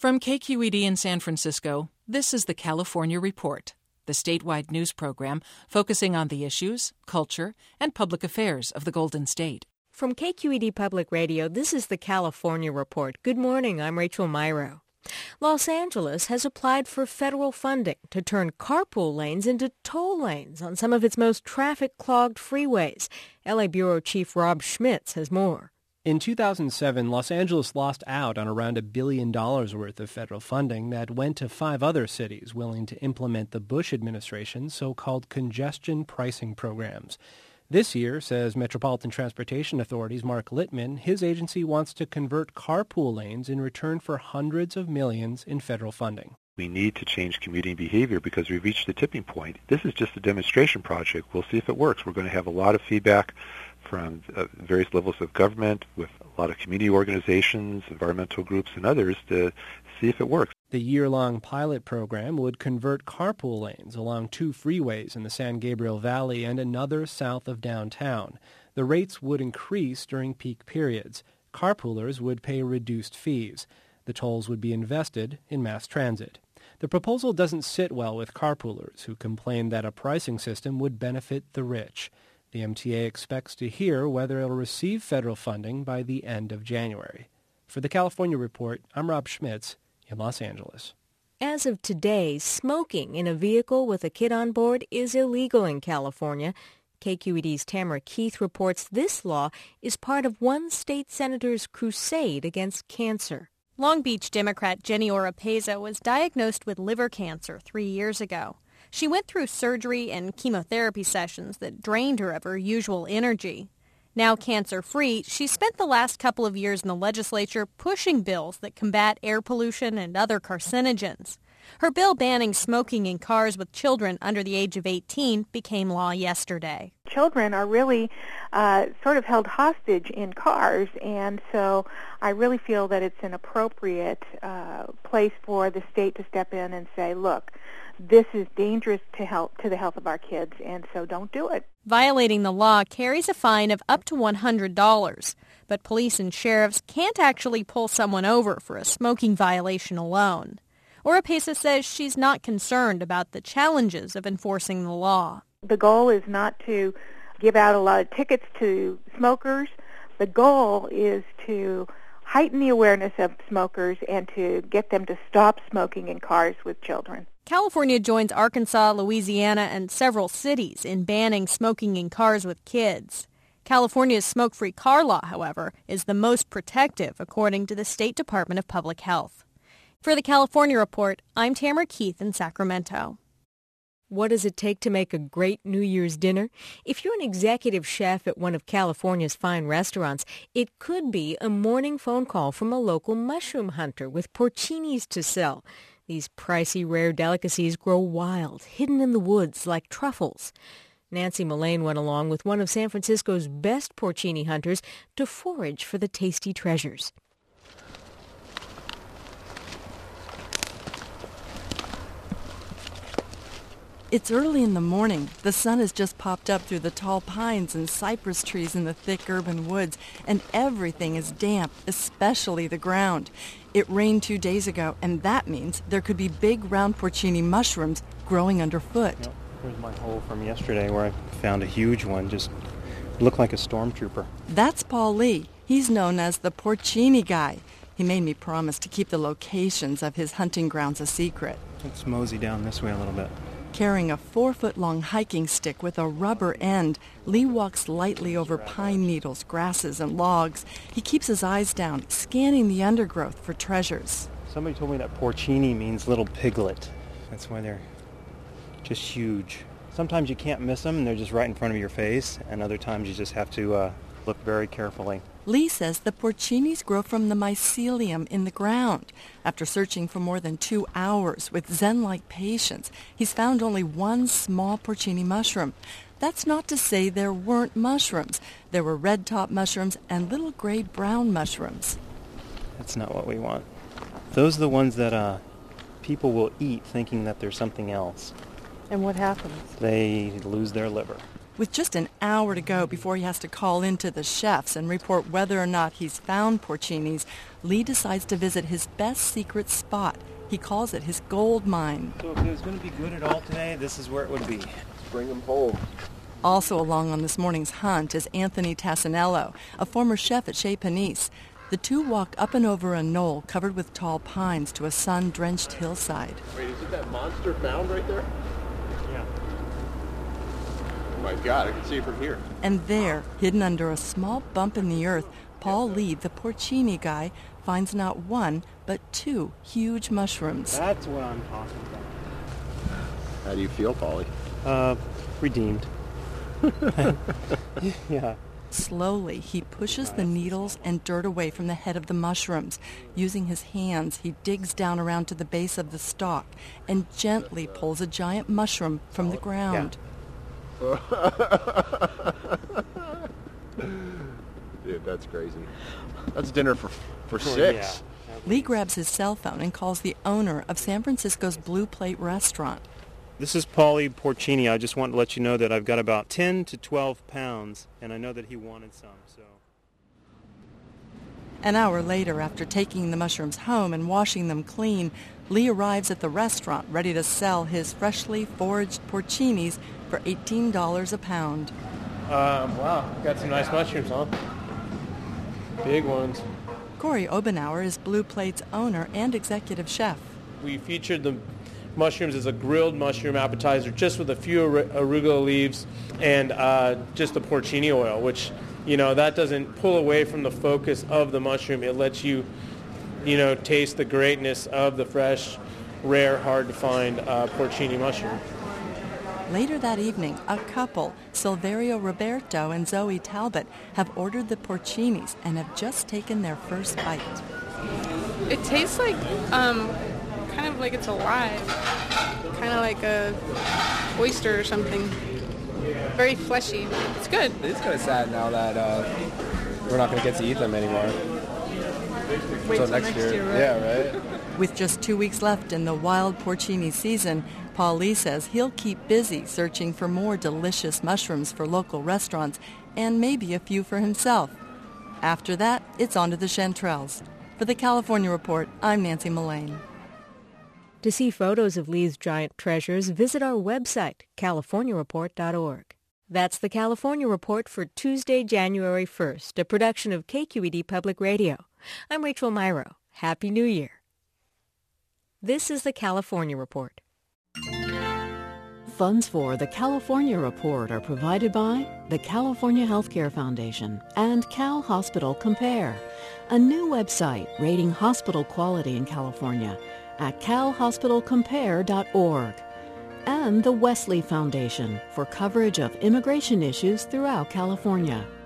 From KQED in San Francisco, this is the California Report, the statewide news program focusing on the issues, culture, and public affairs of the Golden State. From KQED Public Radio, this is the California Report. Good morning, I'm Rachel Myrow. Los Angeles has applied for federal funding to turn carpool lanes into toll lanes on some of its most traffic-clogged freeways. LA Bureau Chief Rob Schmitz has more. In 2007, Los Angeles lost out on around $1 billion worth of federal funding that went to 5 other cities willing to implement the Bush administration's so-called congestion pricing programs. This year, says Metropolitan Transportation Authority's Mark Littman, his agency wants to convert carpool lanes in return for hundreds of millions in federal funding. We need to change commuting behavior because we've reached the tipping point. This is just a demonstration project. We'll see if it works. We're going to have a lot of feedback from various levels of government, with a lot of community organizations, environmental groups, and others to see if it works. The year-long pilot program would convert carpool lanes along 2 freeways in the San Gabriel Valley and another south of downtown. The rates would increase during peak periods. Carpoolers would pay reduced fees. The tolls would be invested in mass transit. The proposal doesn't sit well with carpoolers, who complain that a pricing system would benefit the rich. The MTA expects to hear whether it will receive federal funding by the end of January. For the California Report, I'm Rob Schmitz in Los Angeles. As of today, smoking in a vehicle with a kid on board is illegal in California. KQED's Tamara Keith reports this law is part of one state senator's crusade against cancer. Long Beach Democrat Jenny Oropeza was diagnosed with liver cancer 3 years ago. She went through surgery and chemotherapy sessions that drained her of her usual energy. Now cancer-free, she spent the last couple of years in the legislature pushing bills that combat air pollution and other carcinogens. Her bill banning smoking in cars with children under the age of 18 became law yesterday. Children are really sort of held hostage in cars, and so I really feel that it's an appropriate place for the state to step in and say, look, this is dangerous to the health of our kids, and so don't do it. Violating the law carries a fine of up to $100, but police and sheriffs can't actually pull someone over for a smoking violation alone. Oropeza says she's not concerned about the challenges of enforcing the law. The goal is not to give out a lot of tickets to smokers. The goal is to heighten the awareness of smokers and to get them to stop smoking in cars with children. California joins Arkansas, Louisiana, and several cities in banning smoking in cars with kids. California's smoke-free car law, however, is the most protective, according to the State Department of Public Health. For the California Report, I'm Tamara Keith in Sacramento. What does it take to make a great New Year's dinner? If you're an executive chef at one of California's fine restaurants, it could be a morning phone call from a local mushroom hunter with porcinis to sell. These pricey, rare delicacies grow wild, hidden in the woods like truffles. Nancy Mullane went along with one of San Francisco's best porcini hunters to forage for the tasty treasures. It's early in the morning. The sun has just popped up through the tall pines and cypress trees in the thick urban woods, and everything is damp, especially the ground. It rained 2 days ago, and that means there could be big round porcini mushrooms growing underfoot. Yep. Here's my hole from yesterday where I found a huge one, just looked like a stormtrooper. That's Paul Lee. He's known as the porcini guy. He made me promise to keep the locations of his hunting grounds a secret. Let's mosey down this way a little bit. Carrying a 4-foot-long hiking stick with a rubber end, Lee walks lightly over pine needles, grasses, and logs. He keeps his eyes down, scanning the undergrowth for treasures. Somebody told me that porcini means little piglet. That's why they're just huge. Sometimes you can't miss them, and they're just right in front of your face, and other times you just have to look very carefully. Lee says the porcinis grow from the mycelium in the ground. After searching for more than 2 hours with Zen-like patience, he's found only one small porcini mushroom. That's not to say there weren't mushrooms. There were red-top mushrooms and little gray-brown mushrooms. That's not what we want. Those are the ones that people will eat thinking that there's something else. And what happens? They lose their liver. With just an hour to go before he has to call into the chefs and report whether or not he's found porcinis, Lee decides to visit his best secret spot. He calls it his gold mine. So if it was going to be good at all today, this is where it would be. Bring them home. Also along on this morning's hunt is Anthony Tassinello, a former chef at Chez Panisse. The two walk up and over a knoll covered with tall pines to a sun-drenched hillside. Wait, is it that monster found right there? Yeah. Oh my God, I can see it from here. And there, hidden under a small bump in the earth, Paul Lee, the porcini guy, finds not one, but two huge mushrooms. That's what I'm talking about. How do you feel, Polly? Redeemed. Yeah. Slowly, he pushes the needles and dirt away from the head of the mushrooms. Using his hands, he digs down around to the base of the stalk and gently pulls a giant mushroom from the ground. Dude, that's crazy. That's dinner for six. Yeah. Lee grabs his cell phone and calls the owner of San Francisco's Blue Plate restaurant. This is Paulie Porcini. I just want to let you know that I've got about 10 to 12 pounds, and I know that he wanted some, so... An hour later, after taking the mushrooms home and washing them clean, Lee arrives at the restaurant ready to sell his freshly foraged porcinis for $18 a pound. Wow, got some nice mushrooms, huh? Big ones. Corey Obenauer is Blue Plate's owner and executive chef. We featured the mushrooms as a grilled mushroom appetizer just with a few arugula leaves and just the porcini oil, which, that doesn't pull away from the focus of the mushroom. It lets you, taste the greatness of the fresh, rare, hard-to-find porcini mushroom. Later that evening, a couple, Silverio Roberto and Zoe Talbot, have ordered the porcinis and have just taken their first bite. It tastes like, kind of like it's alive, kind of like a oyster or something. Very fleshy. It's good. It's kind of sad now that we're not going to get to eat them anymore. Wait till next year, right? Yeah, right? With just 2 weeks left in the wild porcini season, Paul Lee says he'll keep busy searching for more delicious mushrooms for local restaurants and maybe a few for himself. After that, it's on to the chanterelles. For the California Report, I'm Nancy Mullane. To see photos of Lee's giant treasures, visit our website, californiareport.org. That's the California Report for Tuesday, January 1st, a production of KQED Public Radio. I'm Rachel Myrow. Happy New Year. This is the California Report. Funds for the California Report are provided by the California Healthcare Foundation and Cal Hospital Compare, a new website rating hospital quality in California at calhospitalcompare.org, and the Wesley Foundation for coverage of immigration issues throughout California.